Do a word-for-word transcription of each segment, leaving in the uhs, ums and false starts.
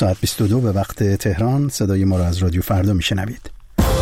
ساعت بیست و دو به وقت تهران. صدای ما را از رادیو فردا میشنوید.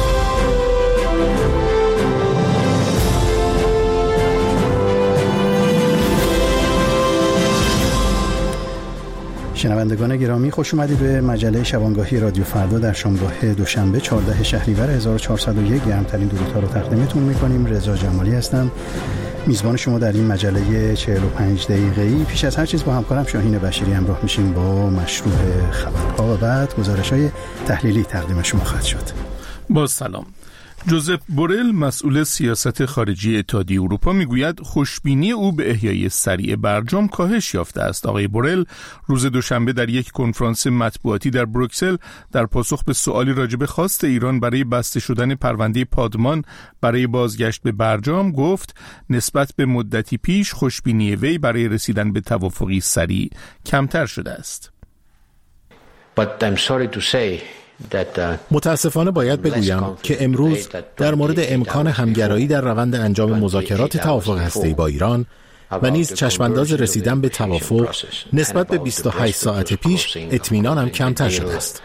شنوندگان گرامی، خوش اومدید به مجله شبانگاهی رادیو فردا در شامگاه دوشنبه چهاردهم شهریور هزار و چهارصد و یک. گرمترین درودها رو تقدیمتون میکنیم. رضا جمالی هستم، میزبان شما در این مجله چهل و پنج دقیقه‌ای. پیش از هر چیز با همکارم شاهین بشیری همراه میشیم با مشروع خبرها و بعد گزارش‌های تحلیلی تقدیم شما خواهد شد. با سلام. جوزپ بورل، مسئول سیاست خارجی اتحادیه اروپا، میگوید خوشبینی او به احیای سریع برجام کاهش یافته است. آقای بورل روز دوشنبه در یک کنفرانس مطبوعاتی در بروکسل در پاسخ به سوالی راجع به خواست ایران برای بسته شدن پرونده پادمان برای بازگشت به برجام گفت نسبت به مدتی پیش خوشبینی وی برای رسیدن به توافقی سریع کمتر شده است. But I'm sorry to say متاسفانه باید بگویم که امروز در مورد امکان همگرایی در روند انجام مذاکرات توافق هسته‌ای با ایران و نیز چشمانداز رسیدن به توافق نسبت به بیست و هشت ساعت پیش اطمینانم کمتر شده است.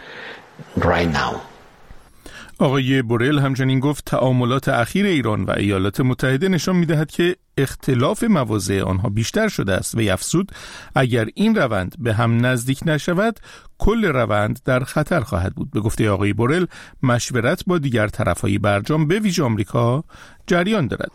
آقای بورل همچنین گفت تعاملات اخیر ایران و ایالات متحده نشان می‌دهد که اختلاف مواضع آنها بیشتر شده است و افزود اگر این روند به هم نزدیک نشود کل روند در خطر خواهد بود. به گفته آقای بورل مشورت با دیگر طرف‌های برجام به ویژه آمریکا جریان دارد.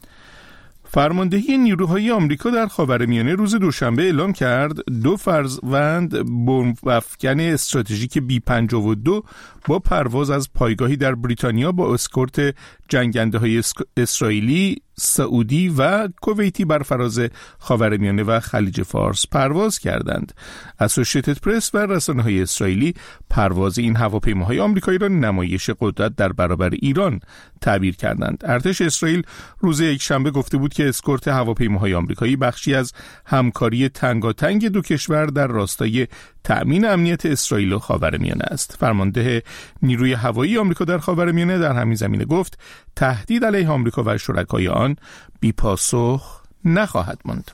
فرماندهی نیروهای آمریکا در خاورمیانه روز دوشنبه اعلام کرد دو فرزند بمب افکن استراتژیک بی پنجاه و دو با پرواز از پایگاهی در بریتانیا با اسکورت جنگنده‌های اسرائیلی، سعودی و کویتی بر فراز خاورمیانه و خلیج فارس پرواز کردند. اسوشییتد پرس و رسانه‌های اسرائیلی پرواز این هواپیماهای آمریکایی را نمایش قدرت در برابر ایران تعبیر کردند. ارتش اسرائیل روز یکشنبه گفته بود که اسکورت هواپیماهای آمریکایی بخشی از همکاری تنگاتنگ دو کشور در راستای تأمین امنیت اسرائیل و خاورمیانه است. فرمانده نیروی هوایی آمریکا در خاورمیانه در همین زمینه گفت تهدید علیه آمریکا و شرکای آن بی پاسخ نخواهد ماند.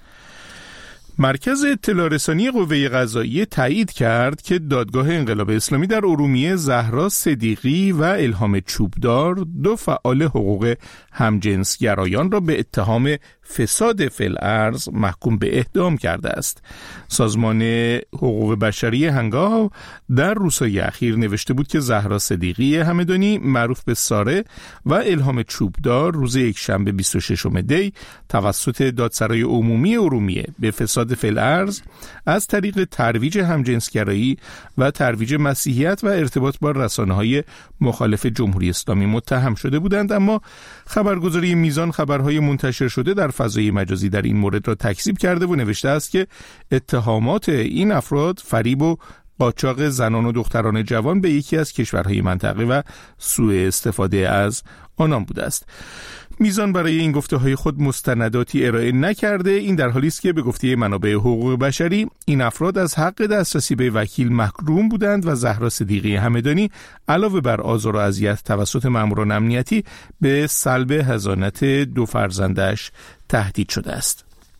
مرکز اطلاع رسانی قوه قضاییه تایید کرد که دادگاه انقلاب اسلامی در ارومیه زهرا صدیقی و الهام چوبدار دو فعال حقوق همجنسگرایان را به اتهام فساد فی الارض محکوم به اعدام کرده است. سازمان حقوق بشری هنگام در روزهای اخیر نوشته بود که زهرا صدیقی همدانی معروف به ساره و الهام چوبدار روز یکشنبه بیست و ششم دی توسط دادسرای عمومی ارومیه به فساد فی الارض از طریق ترویج همجنسگرایی و ترویج مسیحیت و ارتباط با رسانه‌های مخالف جمهوری اسلامی متهم شده بودند، اما خبرگزاری میزان خبرهای منتشر شده در فضای مجازی در این مورد را تکذیب کرده و نوشته است که اتهامات این افراد فریب و قاچاق زنان و دختران جوان به یکی از کشورهای منطقه و سوء استفاده از آنان بوده است. میزان برای این گفته‌های خود مستنداتی ارائه نکرده. این در حالی است که به گفته منابع حقوق بشری این افراد از حق دسترسی به وکیل محروم بودند و زهرا صدیقی همدانی علاوه بر آزار و اذیت توسط ماموران امنیتی به سلب حضانت دو فرزندش تهدید شده است.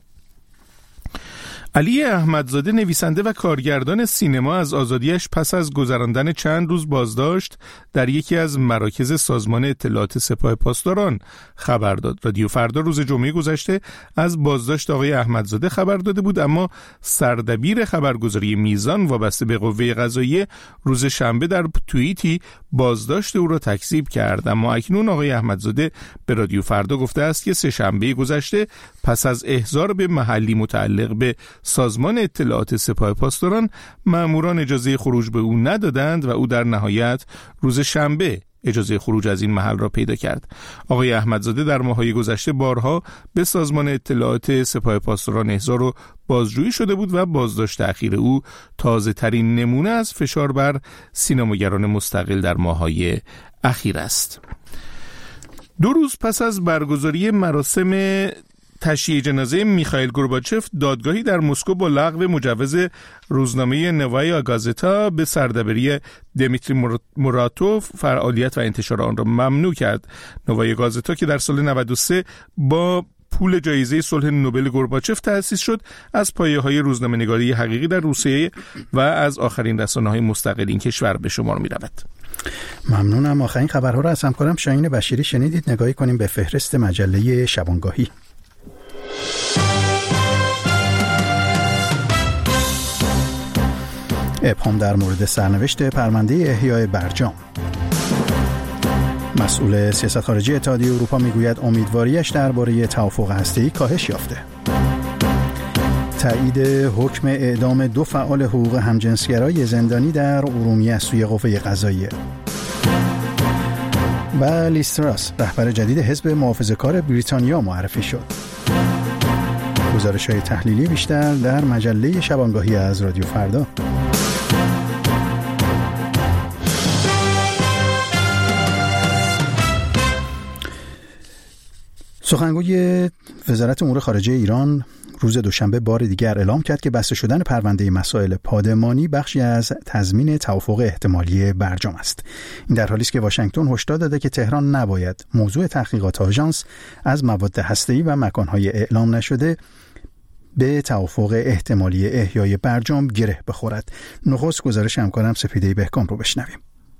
علی احمدزاده، نویسنده و کارگردان سینما، از آزادیش پس از گذراندن چند روز بازداشت در یکی از مراکز سازمان اطلاعات سپاه پاسداران خبر داد. رادیو فردا روز جمعه گذشته از بازداشت آقای احمدزاده خبر داده بود، اما سردبیر خبرگزاری میزان وابسته به قوه قضاییه روز شنبه در توییتی بازداشت او را تکذیب کرد. اما اکنون آقای احمدزاده به رادیو فردا گفته است که سه شنبه گذشته پس از احضار به محلی متعلق به سازمان اطلاعات سپاه پاسداران ماموران اجازه خروج به او ندادند و او در نهایت روز شنبه اجازه خروج از این محل را پیدا کرد. آقای احمدزاده در ماه‌های گذشته بارها به سازمان اطلاعات سپاه پاسداران احضار و بازجویی شده بود و بازداشت اخیر او تازه ترین نمونه از فشار بر سینماگران مستقل در ماه‌های اخیر است. دو روز پس از برگزاری مراسم تشییع جنازه میخائیل گورباچف، دادگاهی در مسکو با لغو مجوز روزنامه نووایا گازتا به سردبیری دمیتری موراتوف فعالیت و انتشار آن را ممنوع کرد. نووایا گازتا که در سال نود و سه با پول جایزه صلح نوبل گورباچف تأسیس شد، از پایه‌های روزنامه‌نگاری حقیقی در روسیه و از آخرین رسانه‌های مستقل این کشور به شمار می‌رود. ممنونم. آخرین خبرها را از همکارم شاهین بشیری شنیدید. نگاهی کنیم به فهرست مجله شبانگاهی. ابهام در مورد سرنوشت پرونده احیای برجام. مسئول سیاست خارجی اتحادیه اروپا میگوید امیدواریش درباره توافق هسته‌ای کاهش یافته. تایید حکم اعدام دو فعال حقوق همجنسگرای زندانی در ارومیه از سوی قوه قضاییه. و لیز تراس رهبر جدید حزب محافظه‌کار بریتانیا معرفی شد. گزارش‌های تحلیلی بیشتر در مجله شبانگاهی از رادیو فردا. سخنگوی وزارت امور خارجه ایران روز دوشنبه بار دیگر اعلام کرد که بسته شدن پرونده مسائل پادمانی بخشی از تضمین توافق احتمالی برجام است. این در حالی است که واشنگتن هشدار داده که تهران نباید موضوع تحقیقات آژانس از مواد هسته‌ای و مکانهای اعلام نشده به توافق احتمالی احیای برجام گره بخورد. نخست گزارش همکارم سپیده بهکام رو بشنویم.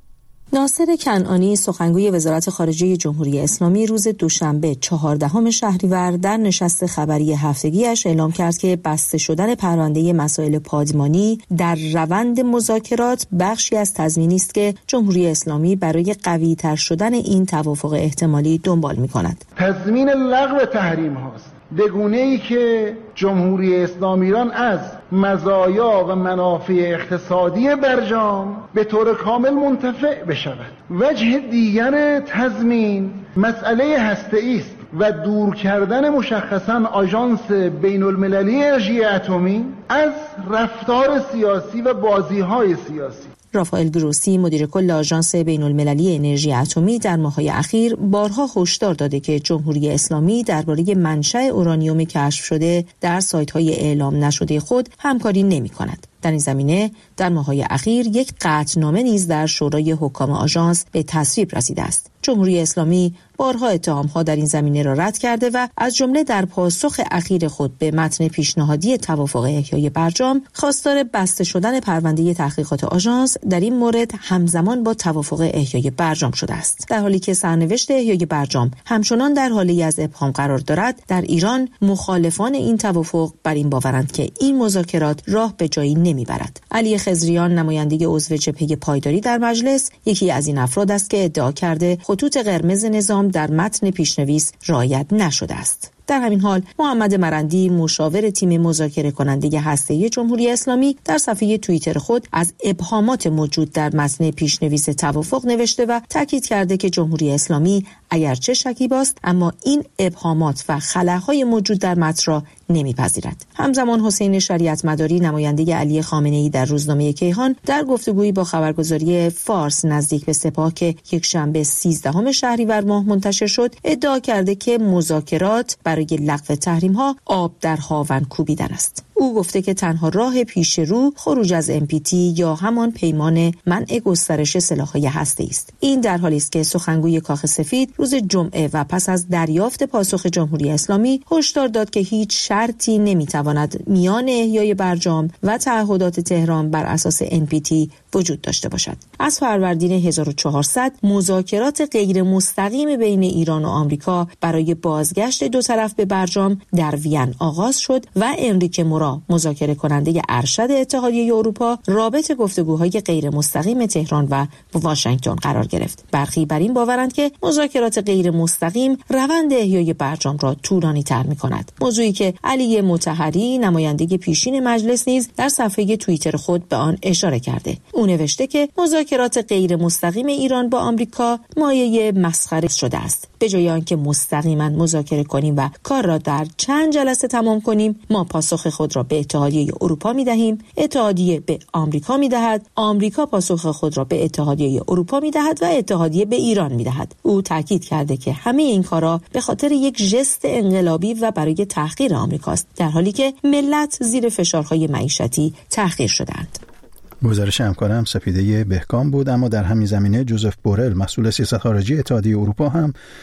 ناصر کنعانی سخنگوی وزارت خارجه جمهوری اسلامی روز دوشنبه چهاردهم شهریور در نشست خبری هفتگیش اعلام کرد که بسته شدن پرونده مسائل پادمانی در روند مذاکرات بخشی از تضمینی است که جمهوری اسلامی برای قوی‌تر شدن این توافق احتمالی دنبال می‌کند. تضمین لغو تحریم هاست، به گونه‌ای که جمهوری اسلامی ایران از مزایا و منافع اقتصادی برجام به طور کامل منتفع بشود. وجه دیگر تضمین مسئله هسته‌ای است و دور کردن مشخصاً آژانس بین المللی انرژی اتمی از رفتار سیاسی و بازی‌های سیاسی. رافائل گروسی مدیر کل آژانس بین المللی انرژی اتمی در ماه‌های اخیر بارها هشدار داده که جمهوری اسلامی درباره منشأ اورانیوم کشف شده در سایت‌های اعلام نشده خود همکاری نمی‌کند. در این زمینه در ماه‌های اخیر یک قطعنامه نیز در شورای حکام آژانس به تصویب رسیده است. جمهوری اسلامی بارها اتهام‌ها در این زمینه را رد کرده و از جمله در پاسخ اخیر خود به متن پیشنهادی توافق احیای برجام خواستار بسته شدن پرونده تحقیقات آژانس در این مورد همزمان با توافق احیای برجام شده است. در حالی که سرنوشت احیای برجام همچنان در حالی از ابهام قرار دارد، در ایران مخالفان این توافق بر این باورند که این مذاکرات راه به جایی نمیبرد. علی خضریان نماینده عضو جبهه پایداری در مجلس یکی از این افراد است که ادعا کرده خطوط قرمز نظام در متن پیشنویس رعایت نشده است. در همین حال محمد مرندی مشاور تیم مذاکره کننده هسته‌ای جمهوری اسلامی در صفحه توییتر خود از ابهامات موجود در متن پیشنویس توافق نوشته و تاکید کرده که جمهوری اسلامی اگرچه شکیباست اما این ابهامات و خلاهای موجود در متن را نمیپذیرد. همزمان حسین شریعت مداری نماینده علی خامنه‌ای در روزنامه کیهان در گفتگویی با خبرگزاری فارس نزدیک به سپاه که یک شنبه سیزدهم شهریور ماه منتشر شد ادعا کرده که مذاکرات برای لغو تحریم‌ها آب در هاون کوبیدن است. او گفته که تنها راه پیش رو خروج از ام پی تی یا همان پیمان منع گسترش سلاح‌های هسته‌ای است. این در حالی است که سخنگوی کاخ سفید روز جمعه و پس از دریافت پاسخ جمهوری اسلامی هشدار داد که هیچ شرطی نمیتواند میان احیای برجام و تعهدات تهران بر اساس ام پی تی وجود داشته باشد. از فروردین هزار و چهارصد مذاکرات غیر مستقیم بین ایران و آمریکا برای بازگشت دو طرف به برجام در وین آغاز شد و انریکه مورا مذاکره کننده ارشد اتحادیه اروپا رابط گفتگوهای غیر مستقیم تهران و واشنگتن قرار گرفت. برخی بر این باورند که مذاکرات غیر مستقیم روند احیای برجام را طولانی تر می‌کند. موضوعی که علی مطهری نماینده پیشین مجلس نیز در صفحه توییتر خود به آن اشاره کرده. او نوشته که مذاکرات غیر مستقیم ایران با آمریکا مایه مسخره شده است. به جای آنکه مستقیما مذاکره کنیم و کار را در چند جلسه تمام کنیم، ما پاسخ خود را به اتحادیه اروپا می‌دهیم، اتحادیه به آمریکا می‌دهد، آمریکا پاسخ خود را به اتحادیه اروپا می‌دهد و اتحادیه به ایران می‌دهد. او تاکید کرده که همه این کارا به خاطر یک ژست انقلابی و برای تحقیر آمریکاست، در حالی که ملت زیر فشارهای معیشتی تحقیر شدند. گزارش همکارم سپیده بهکام بود. اما در همین زمینه جوزف بورل مسئول سیاست خارجی اتحادیه اروپا هم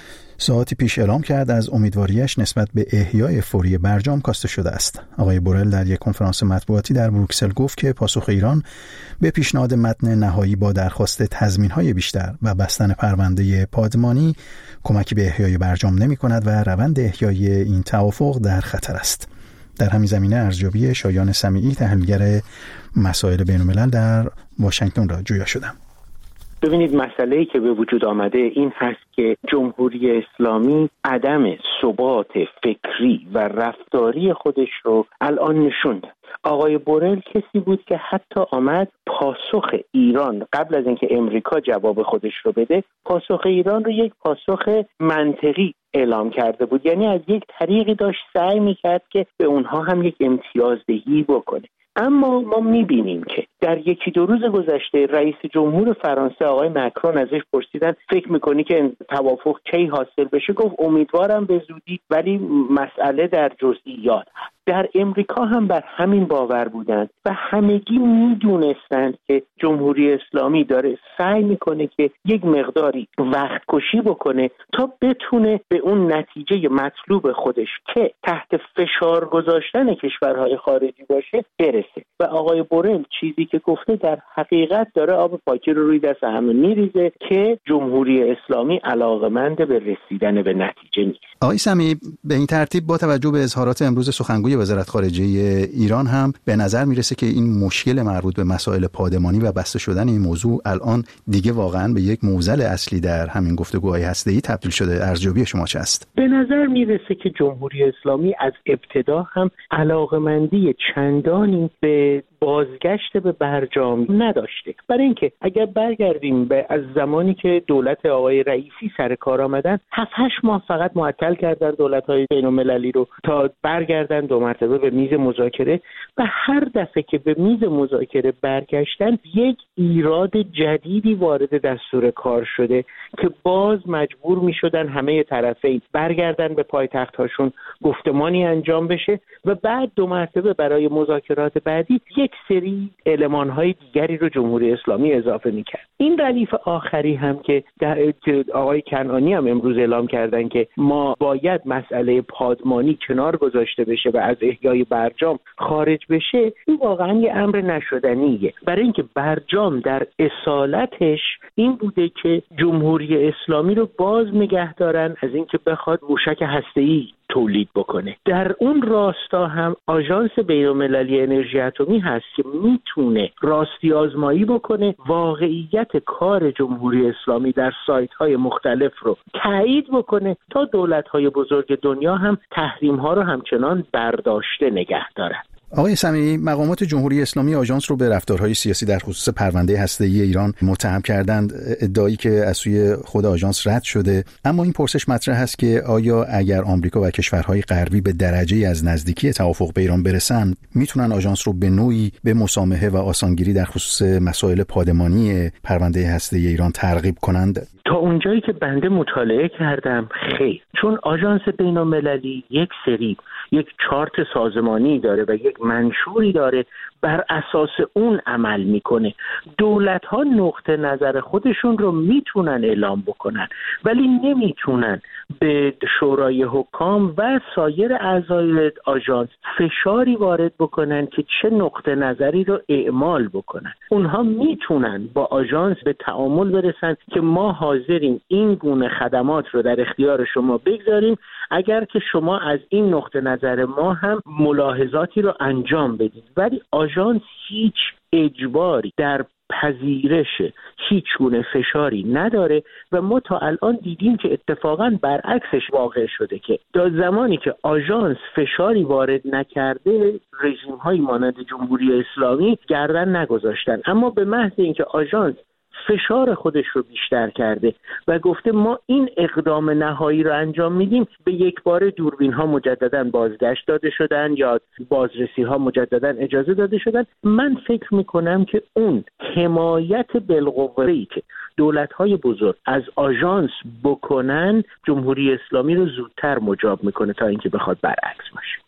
ساعتی پیش اعلام کرد از امیدواریش نسبت به احیای فوری برجام کاسته شده است. آقای بورل در یک کنفرانس مطبوعاتی در بروکسل گفت که پاسخ ایران به پیشنهاد متن نهایی با درخواست تضمین‌های بیشتر و بستن پرونده پادمانی کمکی به احیای برجام نمی‌کند و روند احیای این توافق در خطر است. در همین زمینه ارزیابی شایان سمیعی، تحلیلگر مسائل بین‌الملل در واشنگتن را جویا شدم. ببینید، مسئله‌ای که به وجود آمده این هست که جمهوری اسلامی عدم ثبات فکری و رفتاری خودش رو الان نشون داد. آقای بورل کسی بود که حتی آمد پاسخ ایران قبل از اینکه امریکا جواب خودش رو بده، پاسخ ایران رو یک پاسخ منطقی اعلام کرده بود. یعنی از یک طریقی داشت سعی میکرد که به اونها هم یک امتیازدهی بکنه. اما ما میبینیم که در یکی دو روز گذشته رئیس جمهور فرانسه آقای مکرون ازش پرسیدن فکر میکنی که توافق کی حاصل بشه؟ گفت امیدوارم به زودی، ولی مسئله در جزئیات هست. در امریکا هم بر همین باور بودند و همگی میدونستند که جمهوری اسلامی داره سعی میکنه که یک مقداری وقت کشی بکنه تا بتونه به اون نتیجه مطلوب خودش که تحت فشار گذاشتن کشورهای خارجی باشه برسه. و آقای بورل چیزی که گفته در حقیقت داره آب پاکی رو روی دست همه میریزه که جمهوری اسلامی علاقمند به رسیدن به نتیجه نیست. آقای سمیعی، به این ترتیب با توجه به اظهارات امروز سخنگوی وزارت خارجه ایران هم به نظر میرسه که این مشکل مربوط به مسائل پادمانی و بسته شدن این موضوع الان دیگه واقعا به یک معضل اصلی در همین گفتگوهای هسته‌ای تبدیل شده. ارزیابی شما چه است؟ به نظر میرسه که جمهوری اسلامی از ابتدا هم علاقمندی چندانی به بازگشت به برجام نداشته. برای اینکه اگر برگردیم به از زمانی که دولت آقای رئیسی سر کار آمدن، هفت هشت ماه فقط معطل کردن دولت‌های بین‌المللی رو تا برگردن دو مرتبه به میز مذاکره و هر دفعه که به میز مذاکره برگشتن یک ایراد جدیدی وارد دستور کار شده که باز مجبور می‌شدن همه طرفین برگردن به پایتخت‌هاشون، گفتمانی انجام بشه و بعد دو مرتبه برای مذاکرات بعدی یک سری المان‌های دیگری رو جمهوری اسلامی اضافه می‌کرد. این ردیف آخری هم که در آقای کنعانی هم امروز اعلام کردن که ما باید مسئله پادمانی کنار گذاشته بشه و از احیای برجام خارج بشه، این واقعا یه امر نشدنیه. برای اینکه برجام در اصالتش این بوده که جمهوری اسلامی رو باز نگه دارن از اینکه بخواد موشک هسته‌ای تولید بکنه. در اون راستا هم آژانس بین‌المللی انرژی اتمی هست که میتونه راستی آزمایی بکنه، واقعیت کار جمهوری اسلامی در سایت‌های مختلف رو تایید بکنه تا دولت‌های بزرگ دنیا هم تحریم‌ها رو همچنان برداشته نگه دارن. آقای سمیعی، مقامات جمهوری اسلامی آژانس رو به رفتارهای سیاسی در خصوص پرونده هسته‌ای ایران متهم کردند، ادعایی که از سوی خود آژانس رد شده. اما این پرسش مطرح است که آیا اگر آمریکا و کشورهای غربی به درجه‌ای از نزدیکی توافق به ایران برسن، میتونن آژانس رو به نوعی به مسامحه و آسانگیری در خصوص مسائل پادمانی پرونده هسته‌ای ایران ترغیب کنند؟ تا اونجایی که بنده مطالعه کردم خیر، چون آژانس بین‌المللی یک سری یک چارت سازمانی داره و یک منشوری داره، بر اساس اون عمل میکنه. دولت ها نقطه نظر خودشون رو میتونن اعلام بکنن ولی نمیتونن به شورای حکام و سایر اعضای آژانس فشاری وارد بکنن که چه نقطه نظری رو اعمال بکنن. اونها میتونن با آژانس به تعامل برسن که ما حاضریم این گونه خدمات رو در اختیار شما بگذاریم اگر که شما از این نقطه نظر ما هم ملاحظاتی رو انجام بدید، ولی آژانس هیچ اجباری در پذیرش هیچ گونه فشاری نداره و ما تا الان دیدیم که اتفاقاً برعکسش واقع شده که تا زمانی که آژانس فشاری وارد نکرده، رژیم‌های مانند جمهوری اسلامی گردن نگذاشتن. اما به محض اینکه آژانس فشار خودش رو بیشتر کرده و گفته ما این اقدام نهایی رو انجام میدیم، به یک بار دوربین ها مجددا بازگشت داده شدن یا بازرسی ها مجددا اجازه داده شدن. من فکر میکنم که اون حمایت بالقوه‌ای که دولت های بزرگ از آژانس بکنن، جمهوری اسلامی رو زودتر مجاب میکنه تا اینکه بخواد برعکس باشه.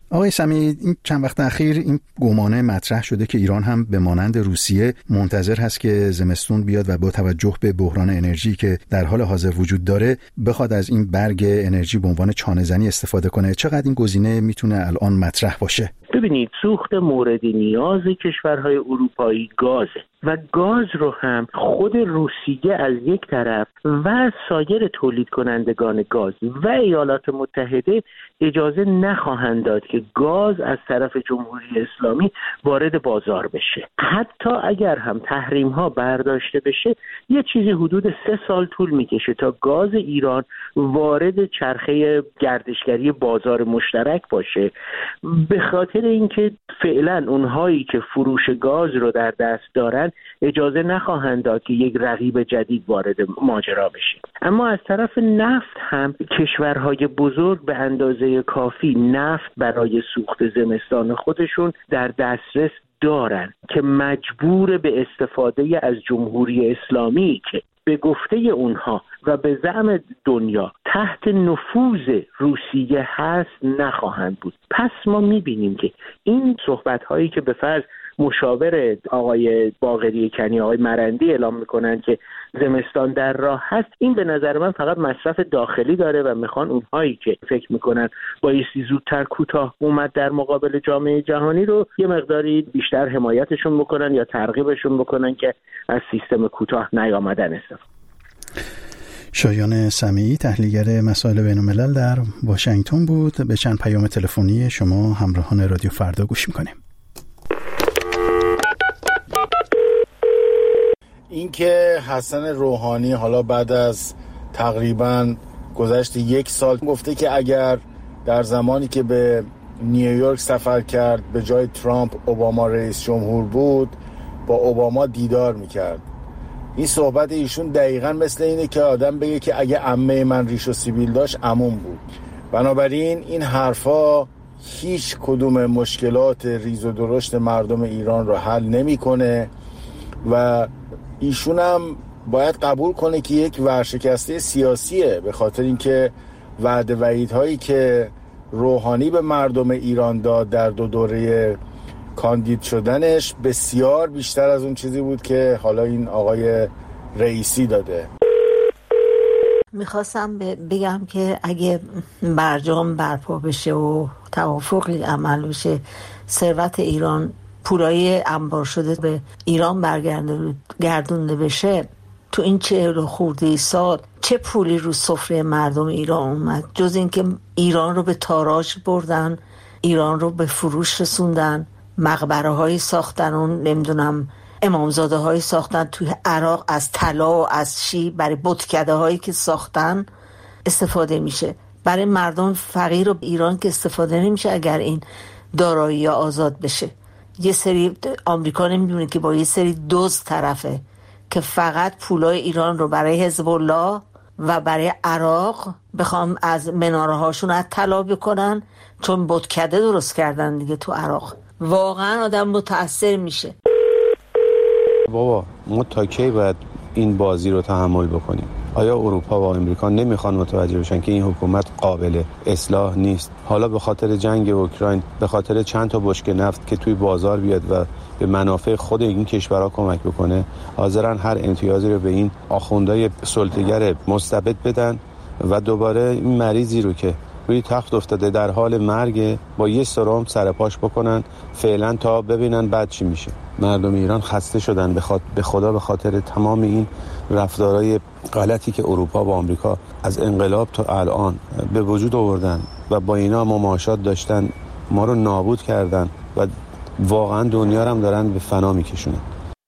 آقای سمیعی، این چند وقت اخیر این گمانه مطرح شده که ایران هم به مانند روسیه منتظر هست که زمستون بیاد و با توجه به بحران انرژی که در حال حاضر وجود داره بخواد از این برگ انرژی به عنوان چانه‌زنی استفاده کنه. چقدر این گزینه میتونه الان مطرح باشه؟ ببینید، سوخت مورد نیاز کشورهای اروپایی گازه و گاز رو هم خود روسیه از یک طرف و سایر تولید کنندگان گاز و ایالات متحده اجازه نخواهند داد که گاز از طرف جمهوری اسلامی وارد بازار بشه. حتی اگر هم تحریم ها برداشته بشه، یه چیزی حدود سه سال طول میکشه تا گاز ایران وارد چرخه گردشگری بازار مشترک باشه، به خاطر اینکه فعلا اونهایی که فروش گاز رو در دست دارن اجازه نخواهند داد که یک رقیب جدید وارد ماجرا بشه. اما از طرف نفت هم کشورهای بزرگ به اندازه کافی نفت برای سوخت زمستان خودشون در دسترس دارن که مجبور به استفاده از جمهوری اسلامی که به گفته اونها و به زعم دنیا تحت نفوذ روسیه هست نخواهند بود. پس ما میبینیم که این صحبت‌هایی که به فرض مشاور آقای باقری کنی، آقای مرندی اعلام میکنن که زمستان در راه هست، این به نظر من فقط مصرف داخلی داره و میخوان اونهایی که فکر میکنن بایستی زودتر کوتاه اومد در مقابل جامعه جهانی رو یه مقداری بیشتر حمایتشون بکنن یا ترغیبشون بکنن که از سیستم کوتاه نیامدن استفاده. شایان سمیعی، تحلیلگر مسائل بین‌الملل در واشنگتن بود. به چند پیام تلفنی شما همراهان رادیو فردا گوش میکنیم. اینکه حسن روحانی حالا بعد از تقریباً گذشت یک سال گفته که اگر در زمانی که به نیویورک سفر کرد به جای ترامپ اوباما رئیس جمهور بود با اوباما دیدار میکرد. این صحبت ایشون دقیقاً مثل اینه که آدم بگه که اگه عمه من ریش و سیبیل داشت عموم بود. بنابراین این حرفا هیچ کدوم مشکلات ریز و درشت مردم ایران رو حل نمیکنه و ایشون هم باید قبول کنه که یک ورشکسته سیاسیه، به خاطر اینکه وعده وعیدهایی که روحانی به مردم ایران داد در دو دوره کاندید شدنش بسیار بیشتر از اون چیزی بود که حالا این آقای رئیسی داده. میخواستم بگم که اگه برجام برپا بشه و توافقی عمل بشه، ثروت ایران، پولای انبار شده به ایران برگردونده بشه، تو این چهل و خورده سال چه پولی رو سفره مردم ایران اومد جز این که ایران رو به تاراج بردن، ایران رو به فروش رسوندن، مقبره هایی ساختن و نمیدونم امامزاده هایی ساختن توی عراق، از طلا و از چی برای بتکده هایی که ساختن استفاده میشه. برای مردم فقیر و ایران که استفاده نمیشه اگر این دارایی آزاد بشه. یه سری آمریکا نمیدونه که با یه سری دزد طرفه که فقط پولای ایران رو برای حزب الله و برای عراق بخوام از مناره هاشون از طلا بکنن، چون بتکده درست کردن دیگه تو عراق. واقعا آدم متأثر میشه. بابا ما تا کی باید این بازی رو تحمل بکنیم؟ آیا اروپا و آمریکا نمیخوان متوجه بشن که این حکومت قابل اصلاح نیست؟ حالا به خاطر جنگ اوکراین، به خاطر چند تا بشکه نفت که توی بازار بیاد و به منافع خود این کشورها کمک بکنه، حاضرن هر امتیازی رو به این آخوندهای سلطه‌گر مستبد بدن و دوباره این مریضی رو که روی تخت افتاده در حال مرگ با یه سرم سر پاش بکنن فعلا تا ببینن بعد چی میشه. مردم ایران خسته شدن به, خاط... به خدا به خاطر تمام این رفتارهای غلطی که اروپا و آمریکا از انقلاب تا الان به وجود آوردن و با اینا مماشات داشتن، ما رو نابود کردن و واقعا دنیا رو هم دارن به فنا میکشونن.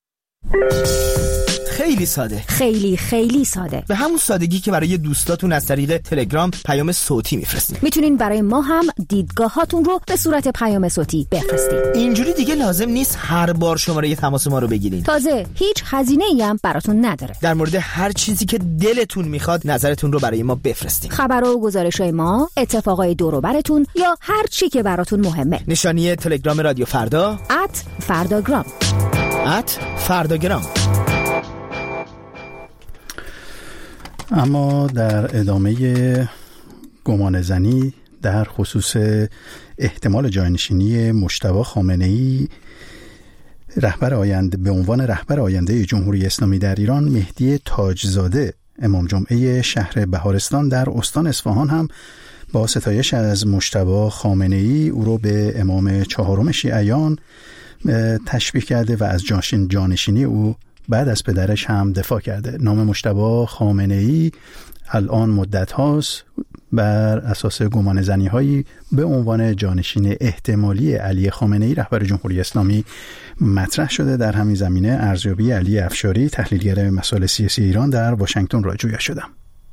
خیلی ساده، خیلی خیلی ساده، به همون سادگی که برای دوستاتون از طریق تلگرام پیام صوتی میفرستین. میتونین برای ما هم دیدگاهاتون رو به صورت پیام صوتی بفرستین. اینجوری دیگه لازم نیست هر بار شماره تماس ما رو بگیرین. تازه هیچ هزینه‌ای هم براتون نداره. در مورد هر چیزی که دلتون میخواد نظرتون رو برای ما بفرستین. خبرها و گزارش‌های ما، اتفاقای دور و براتون یا هر چی که براتون مهمه. نشانی تلگرام رادیو فردا ات فرداگرام ات فرداگرام. اما در ادامه گمانه‌زنی در خصوص احتمال جانشینی مجتبی خامنه‌ای رهبر آینده به عنوان رهبر آینده جمهوری اسلامی در ایران، مهدی تاجزاده امام جمعه شهر بهارستان در استان اصفهان هم با ستایش از مجتبی خامنه‌ای او رو به امام چهارم شیعیان تشبیه کرده و از جانشین جانشینی او بعد از پدرش هم دفاع کرده. نام مجتبی خامنه‌ای الان مدت هاست بر اساس گمان زنی هایی به عنوان جانشین احتمالی علی خامنه‌ای رهبر جمهوری اسلامی مطرح شده. در همین زمینه ارزیابی علی افشاری تحلیلگر مسائل سیاسی ایران در واشنگتن را جویا شدم.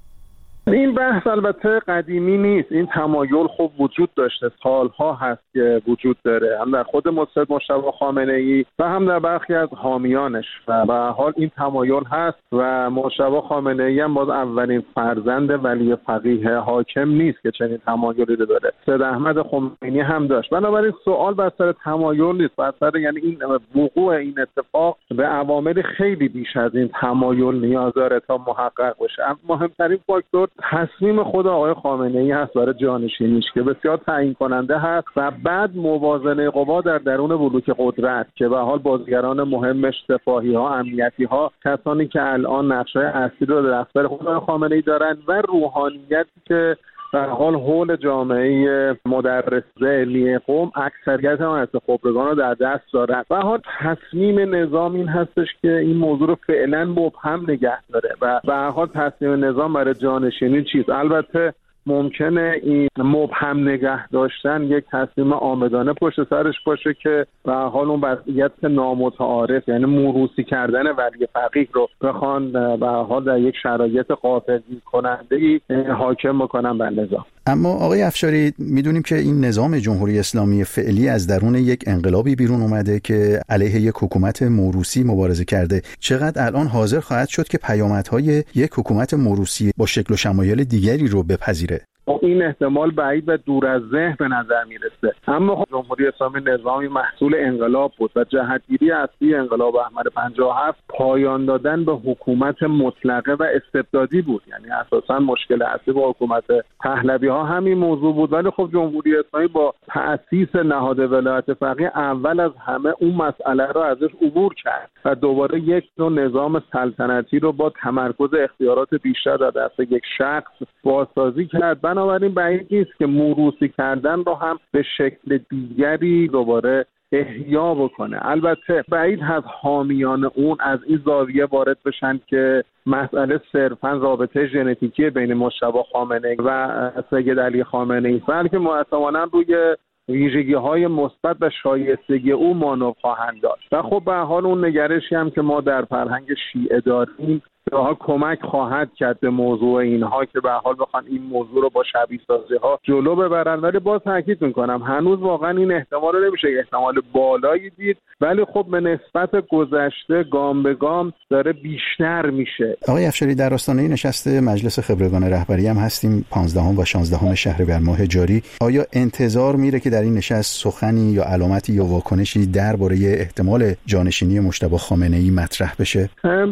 این بحث البته قدیمی نیست، این تمایل خب وجود داشته، سالها هست که وجود داره، هم در خود مستر مجتبی خامنه‌ای و هم در برخی از حامیانش و به حال این تمایل هست و مجتبی خامنه‌ای هم باز اولین فرزند ولی فقیه حاکم نیست که چنین تمایلی داره. سید احمد خمینی هم داشت. بنابراین سوال بر سر تمایل نیست، بر سر یعنی این وقوع این اتفاق به عوامل خیلی بیش از این تمایل نیاز داره تا محقق بشه. مهمترین فاکتور تصمیم خود آقای خامنه‌ای هست برای جانشینیش که بسیار تعیین کننده هست و بعد موازنه قوا در درون بلوک قدرت که به حال بازیگران مهمش سپاهی ها، امنیتی ها، کسانی که الان نقشه اصلی رو در دفتر خود آقای خامنه‌ای دارن و روحانیتی که در حال حول جامعه مدرسه علمی قوم اکثریت هم خبرگان رو در دست دارن و حال تصمیم نظام این هستش که این موضوع رو فعلا مبهم نگه داره و به هر حال تصمیم نظام برای جانشینی چیست. البته ممکنه این مبهم نگه داشتن یک تصمیم عامدانه پشت سرش باشه که به هر حال اون وضعیت نامتعارف یعنی موروثی کردن ولی فقیه رو بخوان به هر حال در یک شرایط غافلگیر کننده‌ای حاکم بکنن بر نظام. اما آقای افشاری میدونیم که این نظام جمهوری اسلامی فعلی از درون یک انقلابی بیرون اومده که علیه یک حکومت موروثی مبارزه کرده. چقدر الان حاضر خواهد شد که پیامدهای یک حکومت موروثی با شکل و شمایل دیگری رو بپذیره؟ این احتمال بعید و دور از ذهن به نظر میرسه. اما خب جمهوری اسلامی نظامی محصول انقلاب بود و جهتگیری اصلی انقلاب احمد پنجاه و هفت پایان دادن به حکومت مطلقه و استبدادی بود. یعنی اساسا مشکل اصلی با حکومت پهلوی ها همین موضوع بود، ولی خب جمهوری اسلامی با تأسیس نهاد ولایت فقیه اول از همه اون مسئله رو ازش عبور کرد و دوباره یک نوع نظام سلطنتی رو با تمرکز اختیارات بیشتر در دست یک شخص بازسازی کرد. بنابراین بعید نیست که موروثی کردن رو هم به شکل دیگری دوباره احیا بکنه. البته بعید هست حامیان اون از این زاویه وارد بشن که مسئله صرفاً رابطه ژنتیکی بین مجتبی خامنه‌ای و سید علی خامنه‌ای بلکه احتمالاً روی ویژگی‌های مثبت و شایستگی او مانو خواهند داشت و خب به هر حال اون نگرشی هم که ما در فرهنگ شیعه داریم ها کمک خواهد کرد به موضوع اینها که به هر حال بخوان این موضوع رو با شبیه سازی ها جلو ببرن. ولی باز تاکید میکنم هنوز واقعا این احتمال رو نمیشه احتمال بالایی دید، ولی خب به نسبت گذشته گام به گام داره بیشتر میشه. آقای افشاری، در آستانه نشست مجلس خبرگان رهبری هم هستیم پانزدهم و شانزدهم شهریور ماه جاری. آیا انتظار میره که در این نشست سخنی یا علامتی یا واکنشی درباره احتمال جانشینی مجتبی خامنه‌ای مطرح بشه؟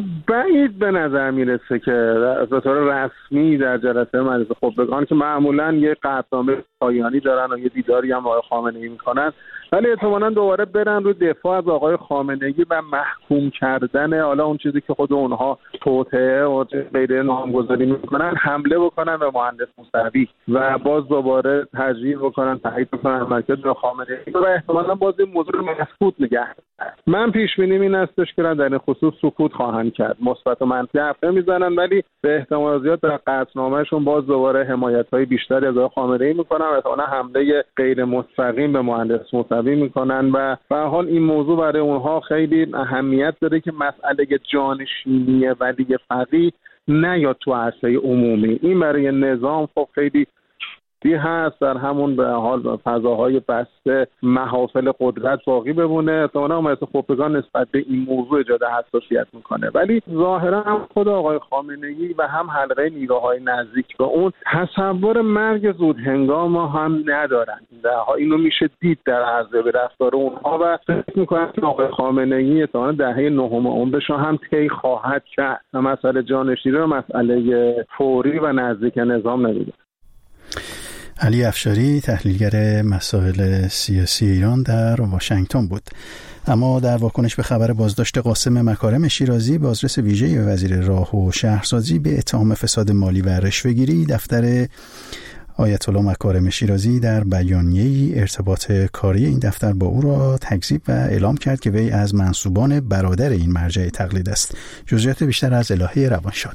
بعید به نظر میرسه که به طور رسمی در جلسه مجلس خبرگان که معمولا یه قطعنامه پایانی دارن و یه دیداری هم آقای خامنه‌ای میکنن، ولی احتمالاً دوباره برن رو دفاع از آقای خامنه‌ای و محکوم کردن حالا اون چیزی که خود اونها توطئه و غیره نامگذاری میکنن حمله بکنن به مهندس موسوی و باز دوباره تجدید بکنن تایید بکنن عملکرد به خامنه‌ای و احتمالاً باز این موضوع رو مسکوت نگه دارن. من پیش بینی این استش که در این خصوص سکوت خواهند کرد، مثبت و منفی حرف نمیزنن، ولی به احتمال زیاد در قطعنامه‌شون باز دوباره حمایت‌های بیشتری از آقای خامنه‌ای میکنن و احتمالاً حمله غیر مستقیم به مهندس موسوی میکنن و به هر حال این موضوع برای اونها خیلی اهمیت داره که مسئله جانشینی ولی فقیه نیاد تو عرصه عمومی. این برای نظام خب خیلی دی هست در همون به حال فضاهای بسته محافل قدرت باقی بمونه. احتمالاً مجلس خبرگان نسبت به این موضوع ایجاد حساسیت میکنه، ولی ظاهرا هم خود آقای خامنه‌ای و هم حلقه نیروهای نزدیک به اون تصور مرگ زود هنگام هم ندارن. در اینو میشه دید در ارزیابی رفتار اونها و فکر میکنم که آقای خامنه‌ای احتمالاً دهه نهم عمرش هم طی خواهد کرد و مسئله جانشینی رو مسئله فوری و نزدیک نظام نمیده. علی افشاری تحلیلگر مسائل سیاسی ایران در واشنگتن بود. اما در واکنش به خبر بازداشت قاسم مکارم شیرازی، بازرس ویژه وزیر راه و شهرسازی به اتهام فساد مالی و رشوه‌گیری، دفتر آیت الله مکارم شیرازی در بیانیه‌ای ارتباط کاری این دفتر با او را تکذیب و اعلام کرد که وی از منسوبان برادر این مرجع تقلید است. جزئیات بیشتر از الهه روانشاد.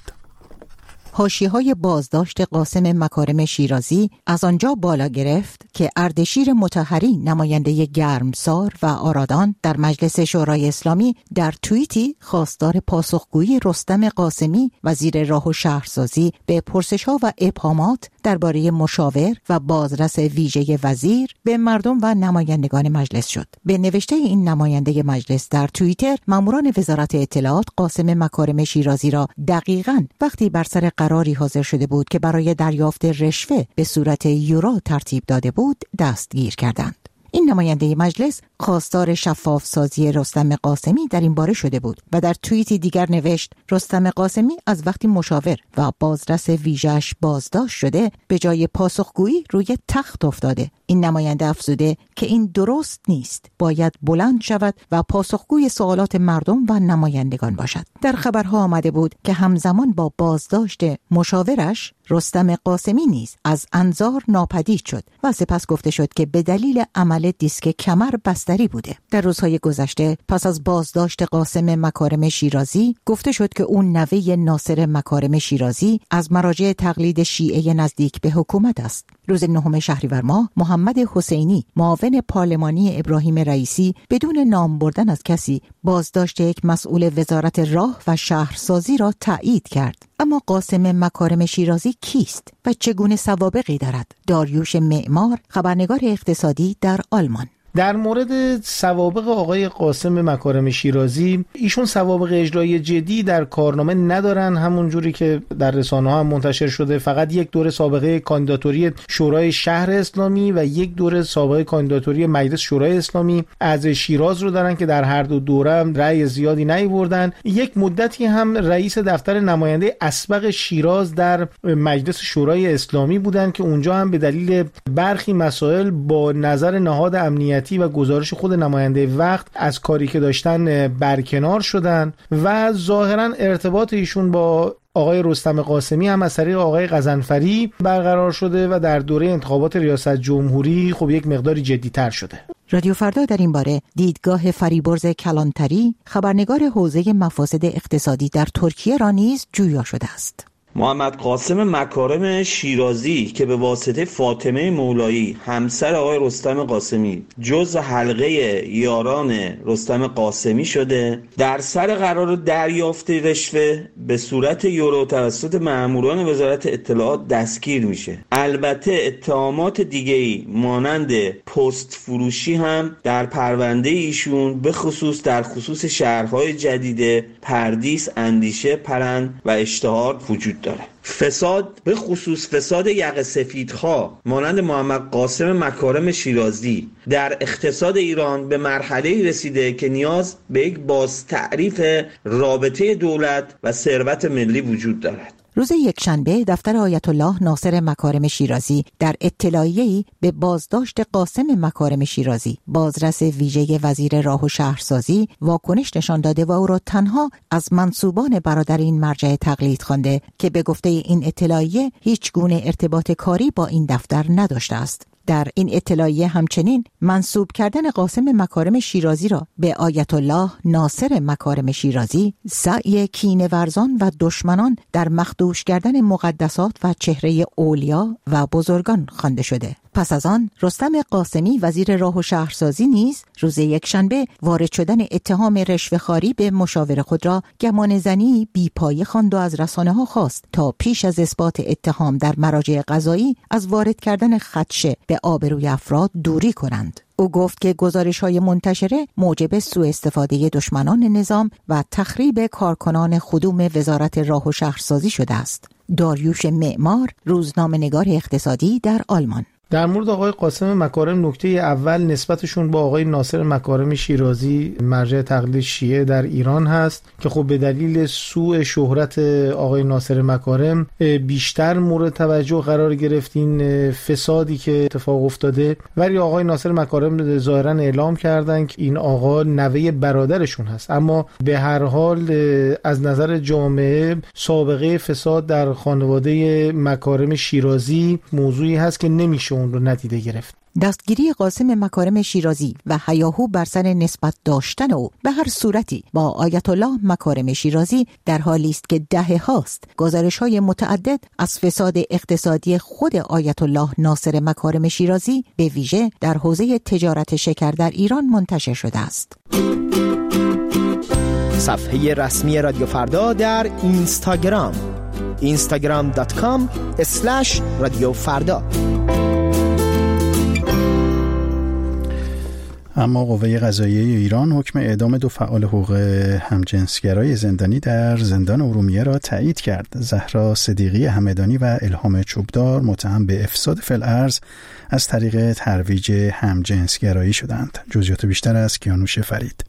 حاشیه‌های بازداشت قاسم مکارم شیرازی از آنجا بالا گرفت که اردشیر مطهری، نماینده گرمسار و آرادان در مجلس شورای اسلامی، در توییتی خواستار پاسخگویی رستم قاسمی، وزیر راه و شهرسازی، به پرسش‌ها و ابهامات درباره مشاور و بازرس ویژه وزیر به مردم و نمایندگان مجلس شد. به نوشته این نماینده مجلس در توییتر، ماموران وزارت اطلاعات قاسم مکارم شیرازی را دقیقاً وقتی بر سر قراری حاضر شده بود که برای دریافت رشوه به صورت یورو ترتیب داده بود دستگیر کردند. این نماینده مجلس خواستار شفاف سازی رستم قاسمی در این باره شده بود و در توییتی دیگر نوشت: رستم قاسمی از وقتی مشاور و بازرس ویژه‌اش بازداشت شده به جای پاسخگویی روی تخت افتاده. این نماینده افزوده که این درست نیست، باید بلند شود و پاسخگوی سوالات مردم و نمایندگان باشد. در خبرها آمده بود که همزمان با بازداشت مشاورش رستم قاسمی نیز از انظار ناپدید شد و سپس گفته شد که به دلیل عمل دیسک کمر بستری بوده. در روزهای گذشته پس از بازداشت قاسم مکارم شیرازی گفته شد که اون نوه ناصر مکارم شیرازی از مراجع تقلید شیعه نزدیک به حکومت است. روز نهم شهریور ماه محمد حسینی، معاون پارلمانی ابراهیم رئیسی، بدون نام بردن از کسی بازداشت یک مسئول وزارت راه و شهرسازی را تایید کرد. اما قاسم مکارم شیرازی کیست و چگونه سوابقی دارد؟ داریوش معمار، خبرنگار اقتصادی در آلمان. در مورد سوابق آقای قاسم مکارم شیرازی، ایشون سوابق اجرایی جدی در کارنامه ندارن، همون جوری که در رسانه ها هم منتشر شده. فقط یک دوره سابقه کاندیداتوری شورای شهر اسلامی و یک دوره سابقه کاندیداتوری مجلس شورای اسلامی از شیراز رو دارن که در هر دو دوره هم رأی زیادی نیاوردن. یک مدتی هم رئیس دفتر نماینده اسبق شیراز در مجلس شورای اسلامی بودن که اونجا هم به دلیل برخی مسائل با نظر نهاد امنیتی و گزارش خود نماینده وقت از کاری که داشتن برکنار شدن و ظاهرا ارتباط ایشون با آقای رستم قاسمی هم از طریق آقای غضنفری برقرار شده و در دوره انتخابات ریاست جمهوری خب یک مقداری جدی‌تر شده. رادیو فردا در این باره دیدگاه فریبرز کلانتری، خبرنگار حوزه مفاسد اقتصادی در ترکیه را نیز جویا شده است. محمد قاسم مکارم شیرازی که به واسطه فاطمه مولایی همسر آقای رستم قاسمی جزء حلقه یاران رستم قاسمی شده، در سر قرار دریافت رشوه به صورت یورو توسط ماموران وزارت اطلاعات دستگیر میشه. البته اتهامات دیگه‌ای مانند پست فروشی هم در پرونده ایشون به خصوص در خصوص شهرهای جدید پردیس، اندیشه، پرند و اشتهار وجود داره. فساد به خصوص فساد یقه سفیدها مانند محمد قاسم مکارم شیرازی در اقتصاد ایران به مرحله رسیده که نیاز به یک بازتعریف رابطه دولت و ثروت ملی وجود دارد. روز یکشنبه دفتر آیت الله ناصر مکارم شیرازی در اطلاعیه‌ای به بازداشت قاسم مکارم شیرازی، بازرس ویژه وزیر راه و شهرسازی، واکنش نشان داده و او را تنها از منسوبان برادر این مرجع تقلید خوانده که به گفته این اطلاعیه هیچ گونه ارتباط کاری با این دفتر نداشته است. در این اطلاعیه همچنین منسوب کردن قاسم مکارم شیرازی را به آیت الله ناصر مکارم شیرازی سعی کینه ورزان و دشمنان در مخدوش کردن مقدسات و چهره اولیا و بزرگان خوانده شده. پس از آن رستم قاسمی وزیر راه و شهرسازی نیز روز یکشنبه وارد شدن اتهام رشوه‌خواری به مشاور خود را گمان زنی بی‌پایه خواند و از رسانه‌ها خواست تا پیش از اثبات اتهام در مراجع قضایی از وارد کردن خدشه به آبروی افراد دوری کنند. او گفت که گزارش‌های منتشره موجب سوء استفاده دشمنان نظام و تخریب کارکنان خدوم وزارت راه و شهرسازی شده است. داریوش معمار، روزنامه‌نگار اقتصادی در آلمان. در مورد آقای قاسم مکارم نکته اول نسبتشون با آقای ناصر مکارم شیرازی مرجع تقلید شیعه در ایران هست که خب به دلیل سوء شهرت آقای ناصر مکارم بیشتر مورد توجه قرار گرفت این فسادی که اتفاق افتاده، ولی آقای ناصر مکارم ظاهرا اعلام کردن که این آقا نوه برادرشون هست، اما به هر حال از نظر جامعه سابقه فساد در خانواده مکارم شیرازی موضوعی هست که نمیشه اون رو ندیده گرفت. دستگیری قاسم مکارم شیرازی و هیاهو بر سر نسبت داشتن او به هر صورتی با آیت الله مکارم شیرازی در حالی است که دهه هاست گزارش‌های متعدد از فساد اقتصادی خود آیت الله ناصر مکارم شیرازی به ویژه در حوزه تجارت شکر در ایران منتشر شده است. صفحه رسمی رادیو فردا در اینستاگرام اینستاگرام دات کام اسلش رادیو فردا. اما قوه قضاییه ایران حکم اعدام دو فعال حقوق همجنسگرای زندانی در زندان ارومیه را تایید کرد. زهرا صدیقی همدانی و الهام چوبدار متهم به افساد فی‌الارض از طریق ترویج همجنسگرایی شدند. جزئیات بیشتر از کیانوش فرید.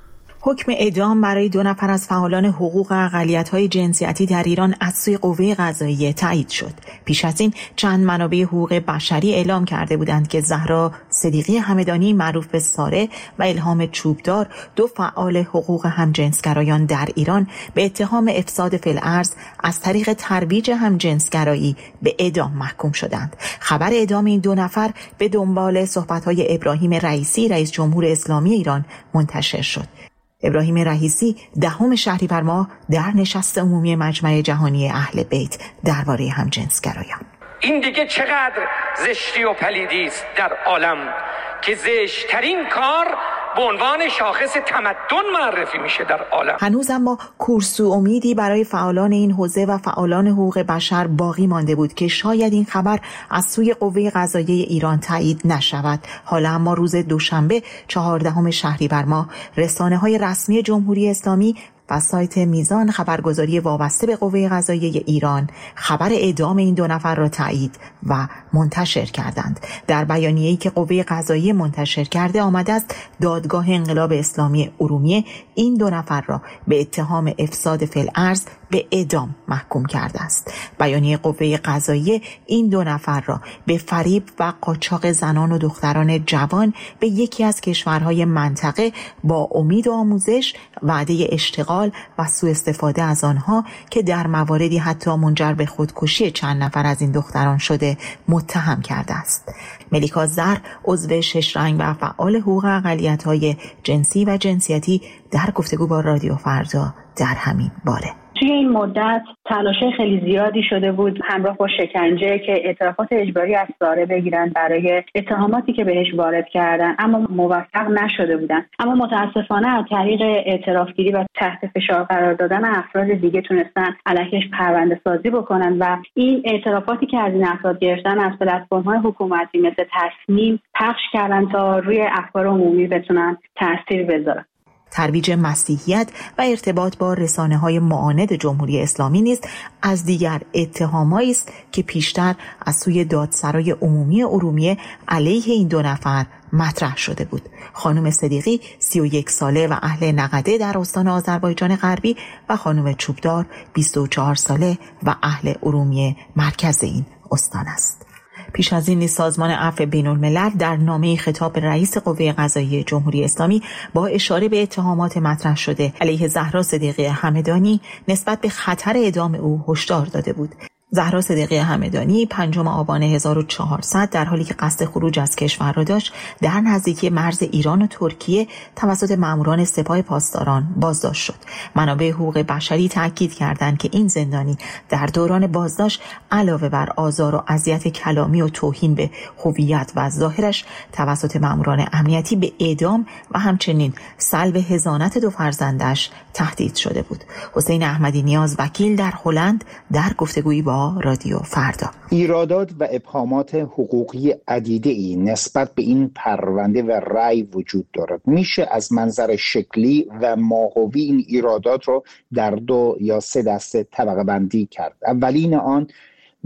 حکم اعدام برای دو نفر از فعالان حقوق اقلیت‌های جنسیتی در ایران از سوی قوه قضاییه تایید شد. پیش از این چند منابع حقوق بشری اعلام کرده بودند که زهرا صدیقی همدانی معروف به ساره و الهام چوبدار، دو فعال حقوق همجنسگرایان در ایران، به اتهام افساد فی‌الارض از طریق ترویج همجنسگرایی به اعدام محکوم شدند. خبر اعدام این دو نفر به دنبال صحبت‌های ابراهیم رئیسی رئیس جمهور اسلامی ایران منتشر شد. ابراهیم رئیسی دهم شهریور ماه در نشست عمومی مجمع جهانی اهل بیت درباره همجنسگرایان: این دیگه چقدر زشتی و پلیدی است در عالم که زشت‌ترین کار به عنوان شاخص تمدن معرفی میشه در عالم. هنوز اما کورس و امیدی برای فعالان این حوزه و فعالان حقوق بشر باقی مانده بود که شاید این خبر از سوی قوه قضاییه ایران تایید نشود. حالا اما روز دوشنبه چهاردهم شهریور ماه رسانه‌های رسمی جمهوری اسلامی و سایت میزان خبرگزاری وابسته به قوه قضاییه ایران خبر اعدام این دو نفر را تایید و منتشر کردند. در بیانیه‌ای که قوه قضاییه منتشر کرده آمده است دادگاه انقلاب اسلامی ارومیه این دو نفر را به اتهام افساد فی‌الارض به اعدام محکوم کرده است. بیانیه قوه قضاییه این دو نفر را به فریب و قاچاق زنان و دختران جوان به یکی از کشورهای منطقه با امید و آموزش، وعده اشتغال و سوء استفاده از آنها که در مواردی حتی منجر به خودکشی چند نفر از این دختران شده متهم کرده است. ملیکا زر، عضو شش رنگ و فعال حقوق اقلیت‌های جنسی و جنسیتی، در گفتگو با رادیو فردا در همین باره: توی این مدت تلاش‌های خیلی زیادی شده بود همراه با شکنجه که اعترافات اجباری از ساره بگیرن برای اتهاماتی که بهش وارد کردن، اما موفق نشده بودن. اما متاسفانه از طریق اعترافگیری و تحت فشار قرار دادن افراد دیگه تونستن علیهش پرونده سازی بکنن و این اعترافاتی که از این افراد گرفتن از پلتفرم‌های حکومتی مثل تصمیم پخش کردن تا روی افکار عمومی بتونن تأثیر بذارن. ترویج مسیحیت و ارتباط با رسانه‌های معاند جمهوری اسلامی نیز از دیگر اتهامایی است که پیشتر از سوی دادسرای عمومی ارومیه علیه این دو نفر مطرح شده بود. خانم صدیقی سی و یک ساله و اهل نقده در استان آذربایجان غربی و خانم چوبدار بیست و چهار ساله و اهل ارومیه مرکز این استان است. پیش از این سازمان عفو بین الملل در نامه خطاب به رئیس قوه قضاییه جمهوری اسلامی با اشاره به اتهامات مطرح شده علیه زهرا صدیقی همدانی نسبت به خطر اعدام او هشدار داده بود. زهرا صدیقی همدانی پنجم آبان هزار و چهارصد در حالی که قصد خروج از کشور را داشت در نزدیکی مرز ایران و ترکیه توسط ماموران سپاه پاسداران بازداشت شد. منابع حقوق بشری تاکید کردند که این زندانی در دوران بازداشت علاوه بر آزار و اذیت کلامی و توهین به هویت و ظاهرش توسط ماموران امنیتی به اعدام و همچنین سلب حضانت دو فرزندش تهدید شده بود. حسین احمدی نیاز وکیل در هلند در گفتگویی با رادیو فردا: ایرادات و ابهامات حقوقی عدیده‌ای نسبت به این پرونده و رأی وجود دارد. میشه از منظر شکلی و ماهوی این ایرادات رو در دو یا سه دسته طبقه بندی کرد. اولین آن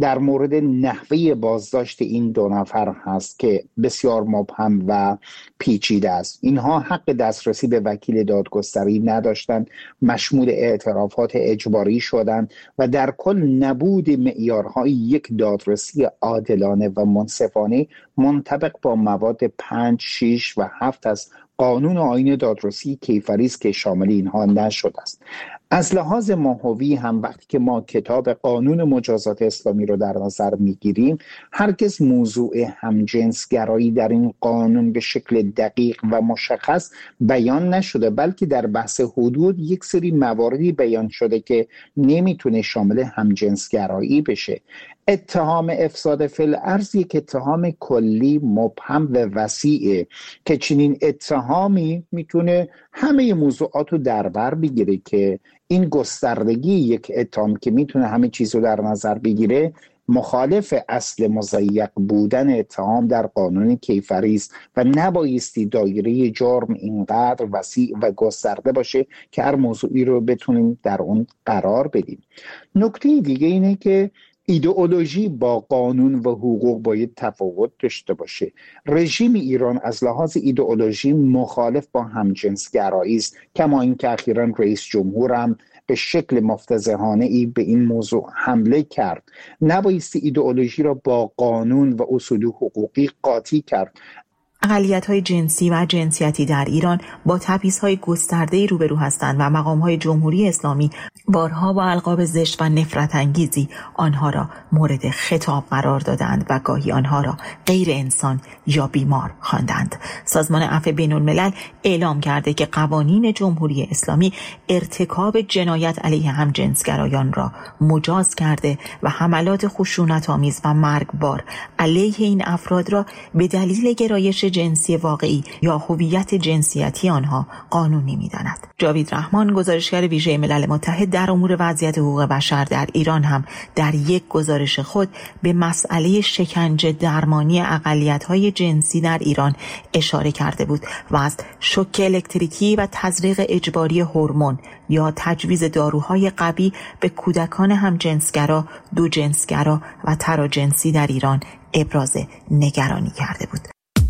در مورد نحوه بازداشت این دو نفر هست که بسیار مبهم و پیچیده است. اینها حق دسترسی به وکیل دادگستری نداشتند، مشمول اعترافات اجباری شدند و در کل نبود معیارهای یک دادرسی عادلانه و منصفانه منطبق با مواد پنج، شش و هفت از قانون آیین دادرسی کیفری است که شامل اینها نشده است. از لحاظ ماهوی هم وقتی که ما کتاب قانون مجازات اسلامی رو در نظر میگیریم، هرگز موضوع همجنسگرایی در این قانون به شکل دقیق و مشخص بیان نشده، بلکه در بحث حدود یک سری مواردی بیان شده که نمیتونه شامل همجنسگرایی بشه. اتهام افساد فی الارض یک اتهام کلی مبهم و وسیعه که چنین اتهامی میتونه همه موضوعات رو در بر بگیره که این گستردگی یک اتهام که میتونه همه چیز رو در نظر بگیره مخالف اصل مضیق بودن اتهام در قانون کیفری است و نبایستی دایره جرم اینقدر وسیع و گسترده باشه که هر موضوعی رو بتونیم در اون قرار بدیم. نکته دیگه اینه که ایدئولوژی با قانون و حقوق باید تفاوت داشته باشه. رژیم ایران از لحاظ ایدئولوژی مخالف با همجنسگرایی است، کما اینکه اخیراً رئیس جمهور هم به شکل مفتضحانه ای به این موضوع حمله کرد. نبایستی ایدئولوژی را با قانون و اصول حقوقی قاطی کرد. اقلیت‌های جنسی و جنسیتی در ایران با تبعیض‌های گسترده‌ای روبرو هستند و مقام‌های جمهوری اسلامی بارها با القاب زشت و نفرت انگیزی آنها را مورد خطاب قرار دادند و گاهی آنها را غیر انسان یا بیمار خواندند. سازمان عفو بین‌الملل اعلام کرده که قوانین جمهوری اسلامی ارتکاب جنایت علیه همجنسگرایان را مجاز کرده و حملات خشونت‌آمیز و مرگبار علیه این افراد را به دلیل گرایش جنسی واقعی یا هویت جنسیتی آنها قانونی می‌داند. جاوید رحمان، گزارشگر ویژه ملل متحد در امور وضعیت حقوق بشر در ایران، هم در یک گزارش خود به مسئله شکنجه درمانی اقلیت‌های جنسی در ایران اشاره کرده بود و از شوک الکتریکی و تزریق اجباری هورمون یا تجویز داروهای قوی به کودکان همجنسگرا، دو جنسگرا و تراجنسی در ایران ابراز نگرانی کرده بود.